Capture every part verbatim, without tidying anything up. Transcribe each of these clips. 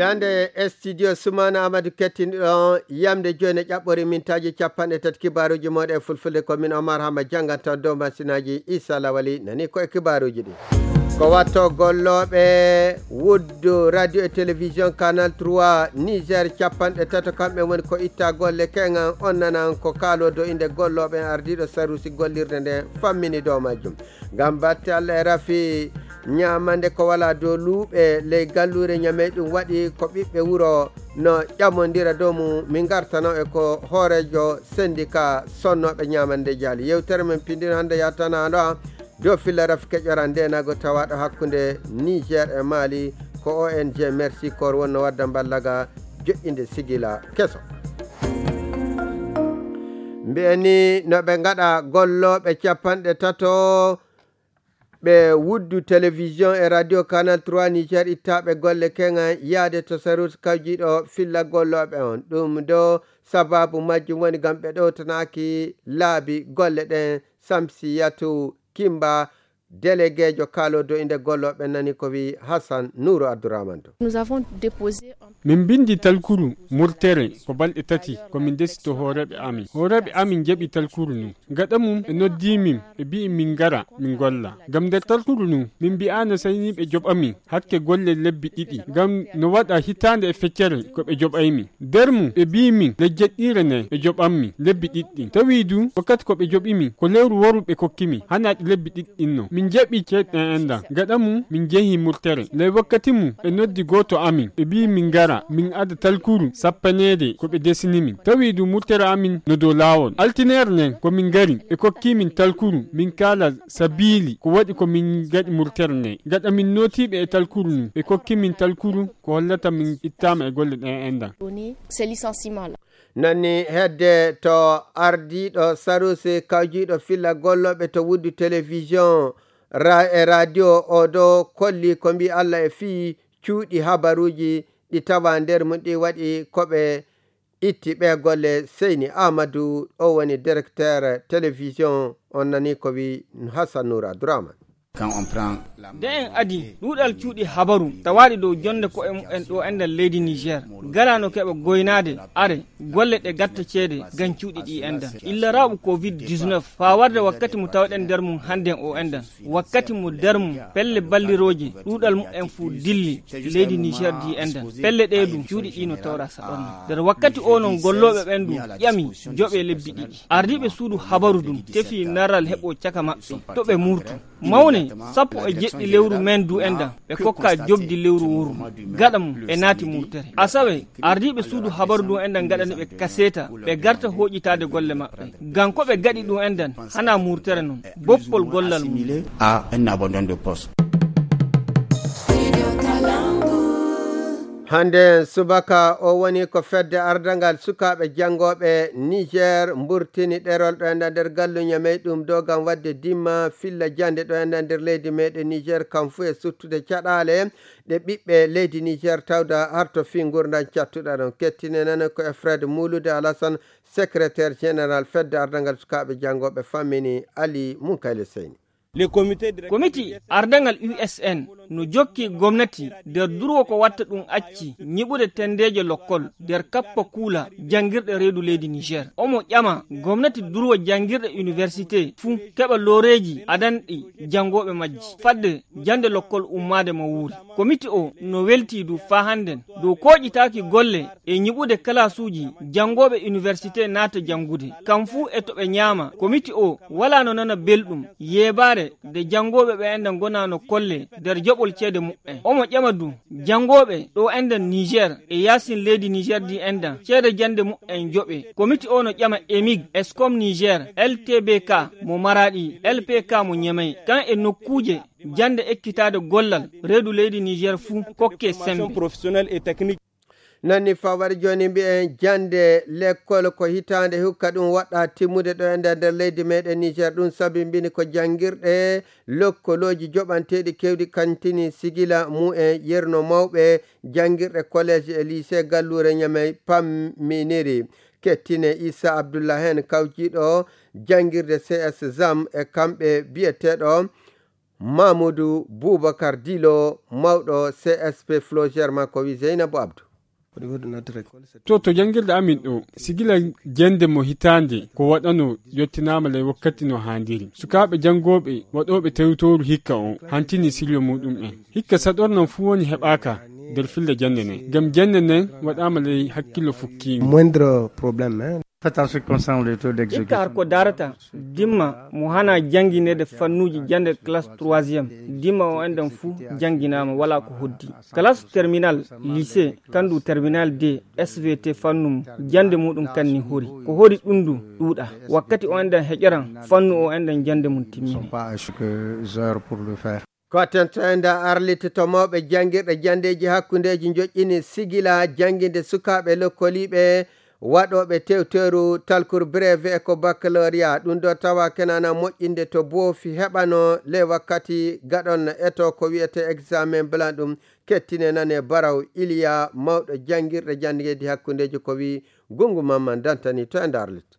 Dande studio Sumana Amadou kettinɗo yamde joni ƴaɓɓori mintaji capanɗe tati kibaruji moɗe fulfulde commune Omar Hama janganta dow masinaji Issa Lawali nani koye kibaruji ɗi ko watto golloɓe wuddu radio et télévision canal trois Niger capanɗe tato kamɓe woni ko itta golle keŋan on nanan ko kaalo dow inde golloɓe ardiɗo sarusi gollirde nde fammini dow majjum ngam batte Allah e rafi ñamande ko wala dow luuɓe ley gallure ñamey ɗum waɗi ko ɓiɓɓe wuro no ƴamodira dow mum min gartano e ko hoorejo syndicat sonnoɓe ñamande jaali yewtere men pindin hande yatanaɗo dow filla rafi keƴora ndenago tawaɗo hakkude Niger e Mali ko O N G Merci Corps wonno wadda ballaga joƴƴinde sigila keso mbiyani no ɓe gaɗa golloɓe capanɗe tato ɓe wuddu télévision e radio canal trois Niger ittaɓe golle keŋa yaade to sarut kawjiɗo filla golloɓe on ɗum do sababu majjum woni gam ɓe ɗowtanaki laabi golle ɗen Samsiyatu Kimba délégué jo kaalo do inde golloɓe nani ko wi Hassan Nourou Abdourahmane. Nous avons déposé min bindi talkuru murtere ko balɗe tati komin desito hooreɓe amin hooreɓe amin jaɓi talkuru nu gaɗa mum ɓe noddi min ɓe mbi min gara min golla gam nder talkuru nu min mbiyano sayni ɓe joɓamin hakke golle lebbi ɗiɗi gam no waɗa hitande e feccere ko ɓe joɓaymin nder mum ɓe mbi min lejjeɗɗire nde ɓe joɓanmi lebbi ɗiɗɗi tawi du wakkati ko ɓe joɓimin ko lewru woru ɓe kokkimi hanaɗi lebbi ɗiɗɗinno min jaɓi ceeɗɗen endan gaɗa mum min jeehi murtere ley wakkati mum ɓe noddi goto amin ɓe mbi min gara min ada talkuru sappanede ko ɓe desini min tawi du murtere amin no dow lawol altinere nden ko min gari ɓe kokki min talkuru min kala sabili ko waɗi ko min gaɗi murtere nde gaɗa min notiɓe e talkuru nu ɓe kokki min talkuru ko hollata min ittama e golle ɗen endan c'est licenciement là. Nani hedde to ardiɗo saruse kawjiɗo filla golloɓe to wuddu télévision ra e radio o do kolli ko mbi Allah e fii cuuɗi habaruji ɗi tawa nder mum ɗi waɗi koɓe itti ɓe golle Seyni Amadou o woni directeur télévision on nani ko wi Hassan Nourou Abdourahmane. de en adi ɗuɗal cuuɗi habaru tawaɗi dow jonde ko en ɗo ender leydi Niger galano keɓa goynade are golle ɗe gatta ceede gan cuuɗi ɗi endan illa raɓu covid dix-neuf fa warde wakkati mo tawɗen nder mum handen o endan wakkati mo nder mum pelle balliroje ɗuɗal mumen fu dilli leydi Niger di endan pelle ɗe ɗum cuuɗi ɗi no tawra saɗorno nder wakkati o non golloɓe ɓen ɗum ƴami joɓe lebbi ɗiɗi ardiɓe suudu habaru ɗum tefi naral heɓo caka maɓɓe to ɓe murtu mawne sappo e jeɗɗi lewru men du endan ɓe kokka jobdi lewru wuro gaɗa mum ɓe naati murtere asawe ardiɓe suudu habaru ɗum endan gaɗani ɓe kaseta ɓe garta hoƴitade golle maɓɓe ngam ko ɓe gaɗi ɗum endan hana murtere noon boppol gollal mum à un abandon de poste. hande subaka o woni ko fedde ardangal sukaɓe jangoɓe Niger mburtini ɗerol ɗo enda nder galluña meɗum do gam wadde dimma filla jande ɗo enda nder leydi meɗen Niger kam fu e suttude caɗale ɗe ɓiɓɓe leydi Niger tawda harto fi gurdan cattuɗa ɗon kettine nana ko e Fred Mouloude Alassane secrétaire général fedde ardangal sukaɓe jangoɓe fammini Ali Munkayle Seyni. komiti ardangal U S N no jokki gomnati nder durwo ko watta ɗum acci ñiɓude tendeje lokkol nder kappa kuula jangirɗe reedu leydi Niger omo ƴama gomnati durwo jangirɗe université fuu keɓa loreji adanɗi jangoɓe majji fadde jande lokkol ummade mo wuuri komiti o no welti du fa handen dow koƴitaki golle e ñiɓude kalasuji jangoɓe université naata jangude kam fuu e to ɓe ñaama komiti o wala no nana belɗum yebare de jangoɓe ɓe endan gonano kolle nder joɓol ceede muɓɓe omo ƴama du jangoɓe ɗo endan Niger e yasin leydi Niger di endan ceede jande muɓɓen joɓe komiti o no ƴama emig escom Niger L T B K mo Maradi L P K mo Ñamey kan e nokkuje jande ekkitade gollal reedu leydi Niger fuu kokke sembe professionnel et technique. Nani fawari joni mbi'en jande l'école ko hitande hukka ɗum waɗa timmude ɗo e nder leydi meɗen Niger ɗum sabi mbini ko jangirɗe lokkoloji joɓanteɗi kewɗi kantini sigila mu'en yerno mawɓe jangirɗe collège e lycée gallure Ñamey pamminiri kettine Issa Abdoullah hen kawjiɗo jangirde C S Zam e kamɓe biyeteɗo Mamoudou Boubacar Dilo mawɗo C S P Flogère ma ko wi Zeynabou Abdou. to to jangirde amin ɗo sigila jende mo hitande ko waɗano yettinama ley wakkati no handiri sukaɓe jangoɓe waɗoɓe tewtoru hikka o hantini silyo muɗum en hikka saɗornan fu woni heɓaka nder fille jande nen gam jande nen waɗama ley hakkillo fukki moindre probléme ikka har ko darata dimma mo hana janginede fannuji jande classe troisiéme dimma o enden fuu janginama wala ko hoddi classe terminal lycée kandu terminal d S V T fannum jande muɗum kanni hori ko hori ɗundu ɗuuɗa wakkati o enden heƴeran fannu o enden jande mum timmini ko tentende arlite to mawɓe jangirɗe jandeji hakkundeji joƴƴini sigila janginde sukaɓe lokkoliɓe waɗoɓe tewteru talkur breve ko baccalauréat ɗum ɗo tawa kenana moƴƴinde to boofi heɓano le wakkati gaɗon eto ko wiyete examen blanc ɗum kettine nane baraw iliya mawɗo jangirɗe jandeji hakkundeji ko wi gungu mamman dantani to e darlite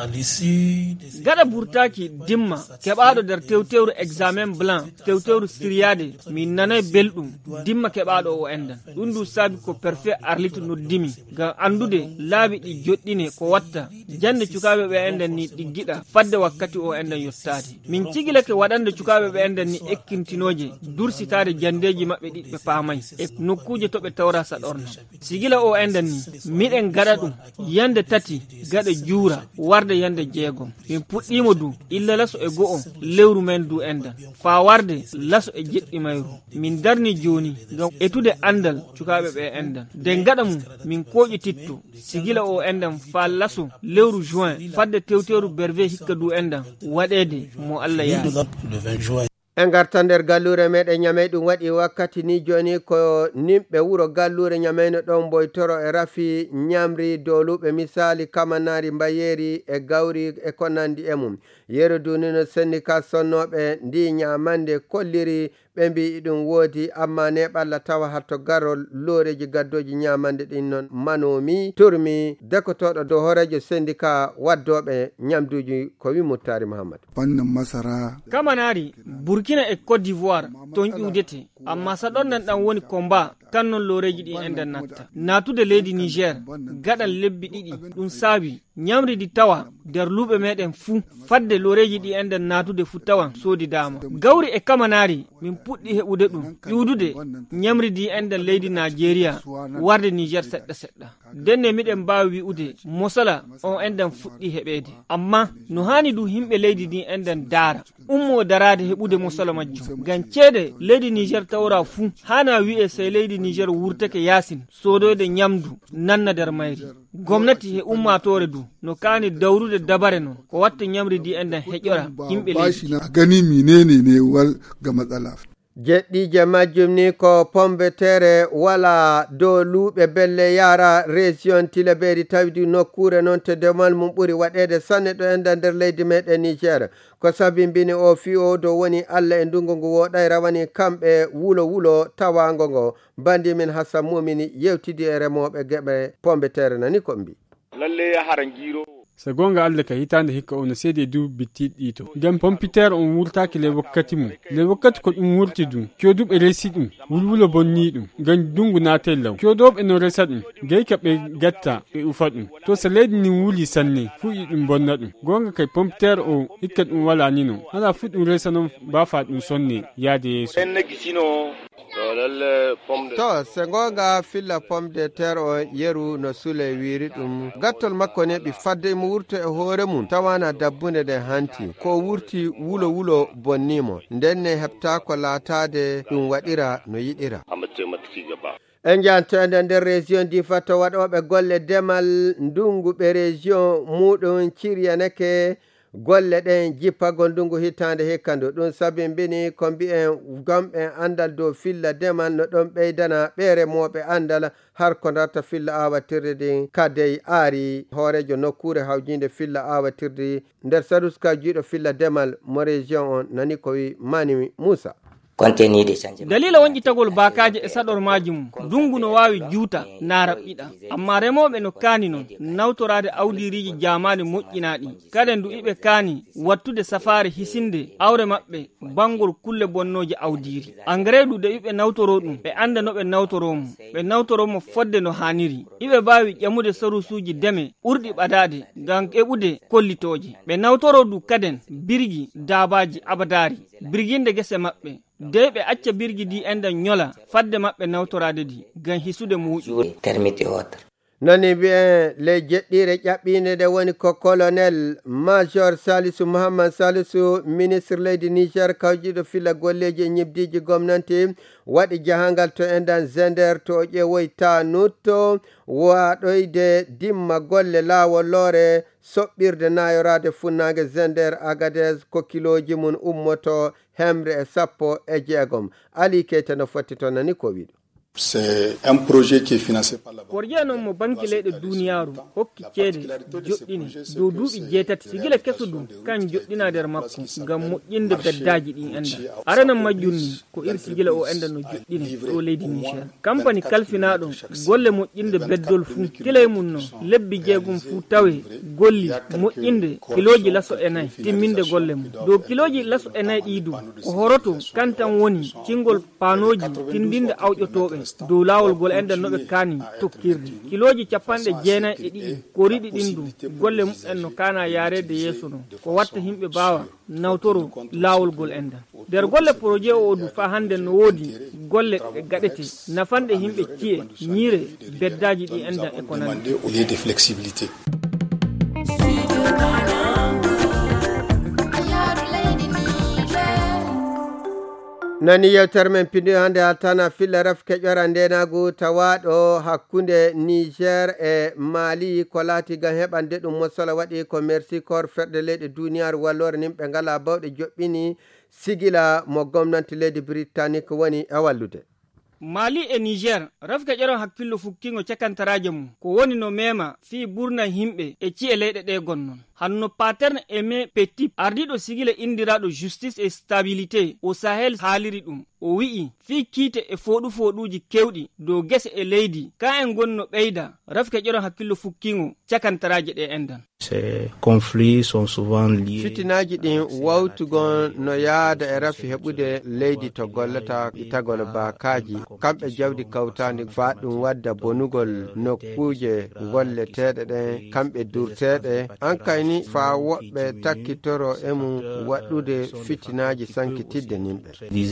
gaɗa burtaki dimma keɓaɗo nder tewtewru examen blanc tewtewru siriyade min nanay belɗum dimma keɓaɗo o endan ɗum ndu saabi ko perfet arlite noddimi ngam andude laabi ɗi joɗɗine ko watta jande cukaɓe ɓe enden ni ɗiggiɗa fadde wakkati o enden yottade min cigilake waɗande cukaɓe ɓe enden ni ekkintinoje dursitade jandeji maɓɓe ɗiɗɓe paamay e nokkuje toɓe tawra saɗorna sigila o enden ni miɗen gaɗa ɗum yande tati gaɗa juura warde yande jeegom min puɗɗimo du illa laso e go'o lewru men du endan fa warde laso e jeɗɗi mayru min darni joni ngam etude andal cukaɓe ɓe endan de gaɗa mum min koƴi titto sigila o endan fa laso lewru juin fadde tewteru berve hikka du endan waɗede mo Allah yaa en garta nder gallure meɗen ñamey ɗum waɗi wakkati ni joni ko nimɓe wuro gallure ñameyno ɗon boytoro e rafi ñamri doluɓe misali kamanari mbayeri e gawri e ko nandi e mum yeru dunino syndicat sonnoɓe ndi ñamande kolliri ɓe mbi ɗum woodi amma ne ɓalla tawa hatto garol loreji gaddoji ñamande ɗin noon manomi turmi dekotoɗo dow horejo syndicat waddoɓe ñamduji ko wi Muttari Mahamadou fannin masara kamanari Burkina e Côte d'Ivoire ton ƴuwdete amma saɗon nan ɗan woni combat tan non loreji ɗi enden natta natude leydi Niger gaɗan lebbi ɗiɗi ɗum saabi ñamri di tawa nder luuɓe meɗen fuu fadde loreji ɗi enden natude fuu tawan soodi dama gawri e kamanari min puɗɗi heɓude ɗum ƴuwdude ñamri di enden leydi Nigeria warde Niger seɗɗa seɗɗa denne miɗen mbawi wi'ude mosala on enden fuɗɗi heɓede amma no hani du himɓe leydi ɗi enden daara ummo darade heɓude mosala majjum ngam ceede leydi Niger tawra fuu hana wi'e sey leydi Niger wurtake yasin sodoyde ñamdu nanna nder mayri gomnati he ummatore du no kani dawrude dabare non ko watta ñamri di enden heƴora yimɓe leydi gani minene ne wal ga matsala jeɗɗije majjum ni ko pombe tere wala dow luuɓe belle yara région Tilaberi tawdi nokkure noon te demal mum ɓuri waɗede sanne ɗo enda nder leydi meɗen Niger ko sabimbini o fi o dow woni Allah e ndungu ngu woɗay rawani kamɓe wulo wulo tawango ngo bandi min Hassan Mumini yewtidi e remoɓe geɓe pombe tere nani ko mbi lalle harangiro so gonga Allah ka hitande hikka ono seedi du bittiɗi ɗito ngam pompiter on wurtaki le wakkati mum le wakkati ko ɗum wurti ɗum coduɓe resi ɗum wulwulo bonni ɗum ngam dungu naate law codoɓe no resa ɗum gayka ɓe gatta ɓe ufa ɗum to so leydi ni wuli sanne fuɗi ɗum bonna ɗum gonga kay pompiter o hikka ɗum wala ni non hala fu ɗum resa noon bafa ɗum sonne yaade yeeso to se gonga filla pomme de terre o yeru no sule wiri ɗum gattol makko ne ɓi fadde mo wurto e hoore mum tawana dabbunde nde hanti ko wurti wulo wulo bonnimo ndenne heɓta ko laatade ɗum waɗira no yiɗira en jantode nder région Difa to waɗoɓe golle demal ndunguɓe région muɗum ciryaneke golle ɗen jippagol ndungu hitande hikkandu ɗum sabimbini ko mbi'en gomɓe andal dow filla demal no ɗon ɓeydana ɓeere moɓe andal har ko darta filla awatirde ɗin kadey aari hoorejo nokkure hawjinde filla awatirde nder saduska jiiɗo filla demal mo région on nani ko wi Mani Moussa dalila wonƴi tagol bakaji e saɗor majum dungu no wawi juuta na raɓɓiɗa amma remoɓe no kaani non nawtorade awdiriji jamani moƴƴinaɗi kadi ndu iɓe kaani wattude safare hisinde awre maɓɓe bangol kulle bonnoje awdiri engrais ɗu de iɓe nawtoro ɗum ɓe anda no ɓe nawtoromo ɓe nawtoromo fodde no haniri iɓe bawi ƴamude sarusuji deme ɓurɗi ɓadade ngam eɓude kollitoje ɓe nawtoro du kaden birgi dabaji abadari birginde gese maɓɓe de ɓe acca birgi di enda nyola fadde maɓɓe nawtorade di gan hisude muuƴu nani bien le jeɗɗire ƴaɓɓinde nde woni ko colonel major Salisu Mouhammad Salisu ministre leydi Niger kawjiɗo filla golleji e ñibdiji gomnanti waɗi jahangal to endan Zender to o ƴeewoy tanutto waɗoyde dimma golle laawol loore soɓɓirde nayorade funnange Zender Agadez ko kiloji mum ummoto hemre e sappo e jeegom Ali Keita no fotti to nani ko wiɗo. C'est un projet qui est financé par la banque. Porje non mo banki leyɗe duniyaru hokki ceede joɗɗini dow duuɓi jeetati sigila kesudu kan joɗɗina nder makko ngam moƴƴinde beddaji ɗin enda arana majjunni ko ir sigila o enda no joɗɗini ɗo leydi Niger compagnie kalfinaɗo golle moƴƴinde beddol fuu kilay mum no lebbi jeegum fuu tawe golli moƴƴinde kiloji laso e nayyi timminde golle mum dow kiloji laso e nayyi ɗidu ko horoto kan tan woni cingol panoji tindinde awƴotoɓe dow lawol gol enden noɓe kaani tokkirde kiloji capanɗe jeenayi e ɗiɗi ko riɗi ɗin du golle mumen no kana yarede yeeso no ko watta himɓe bawa nawtoro lawol gol enda nder golle projet o du fa hande no woodi golle ɗe gaɗete nafanɗe himɓe ciye ñiire beddaji ɗi enda e ko nandi au lieu de flexibilité. nani yewtere men pindi hande altana filla ref keƴora ndenagu tawaɗo hakkunde Niger e Mali ko laati gam heɓande ɗum mosola waɗi ko merci corps ferɗe leyɗe duniyaru wallore nimɓe ngala bawɗe joɓɓini sigila mo gomnanti leydi britannique woni e wallude Mali e Niger rafka ƴeron hakkillo fukkingo cakantaraje mum ko woni no mema fi burna himɓe e ci'e leyɗe ɗe gonnon hanno paterne Aimé Petit ardiɗo sigila indiraɗo justice et stabilité au Sahel haaliri ɗum o wi'i fi kiite e foɗu foɗuji kewɗi dow gese e leydi ka en gonno ɓeyda rafka ƴeron hakkillo fukkingo cakantaraje ɗe endan. Ces conflits sont souvent liés. Fitinaji ɗin wawtugon no yaada e rafi heɓude leydi to gollata itagol bakaji kamɓe jawdi kawtandi fa ɗum wadda bonugol nokkuje golleteɗe ɗen kamɓe durteɗe an kayni fa woɓɓe takkitoro e mum waɗude fitinaji sankitidde nimɓe.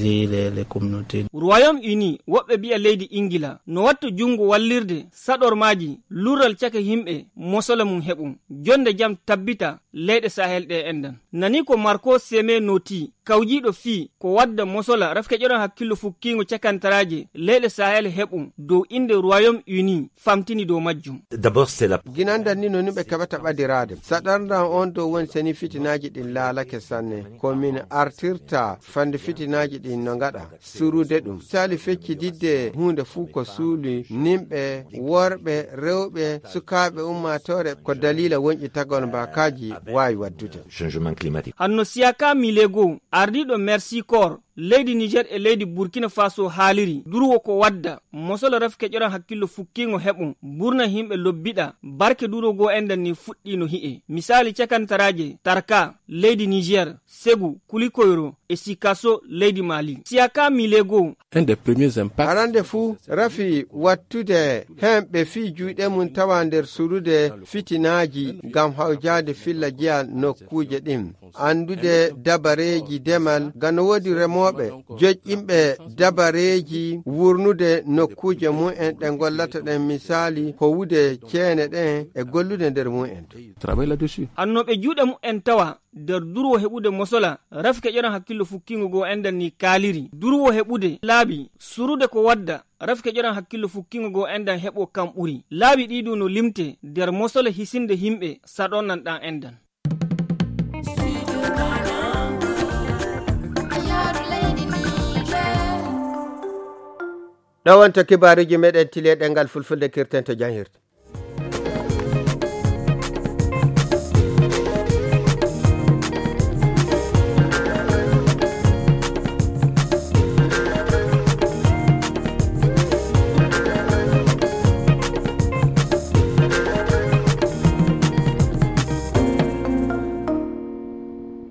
Royaume-Uni woɓɓe biya leydi Ingila no watta jungo wallirde saɗormaji lural caka himɓe mosola mum heɓum jonde jam tabbita leyɗe Sahel ɗe endan nani ko Marco Seme noti kawjiɗo fi ko wadda mosola rafke ƴeron hakkillo fukkingo cakantaraje leyɗe Sahel heɓum dow inde Royaume-Uni famtini dow majjum. D'abord c'est la ginanda ni no nimɓe keɓata ɓadirade saɗardan on dow woni seni fitinaji ɗin laalake sanne komin artirta fande fitinaji ɗin no gaɗa surude ɗum sali feccididde hunde fuu ko suuli nimɓe worɓe rewɓe sukaɓe ummatore ko dalila wonƴi tagol mbakaji wawi waddude changement climatique hanno siyaka milego ardiɗo merci corps leydi Niger e leydi Burkina Faso haaliri durwo ko wadda mosola rafke ƴeron hakkillo fukkingo heɓum burna himɓe lobbiɗa barke durogo endan ni fuɗɗi no hi'e misali cakantaraje Tarka leydi Niger Segu Kulikoyro e Sikaso leydi Mali siyaka milego un des premiers impacts arande fuu rafi wattude hemɓe fi juuɗe mum tawa nder surude fitinaji gam hawjade filla jeya nokkuje ɗin andude dabareji demal gano wodi remoɓe joƴƴinɓe dabareji wurnude nokkuje mumen ɗe gollata ɗen misali howude ceene ɗen e gollude nder mumen annoɓe juuɗe mumen tawa nder durwo heɓude mosola rafke ƴeron hakkillo fukkingo go endan ni kaaliri durwo heɓude laabi surude ko wadda rafke ƴeron hakkillo fukkingo go endan heɓo kam ɓuri laabi ɗiɗu no limte nder mosola hisinde himɓe saɗonnan ɗan endan. ɗo wonto kibaruji meɗen tile ɗengal fulfulde kirten to jahirde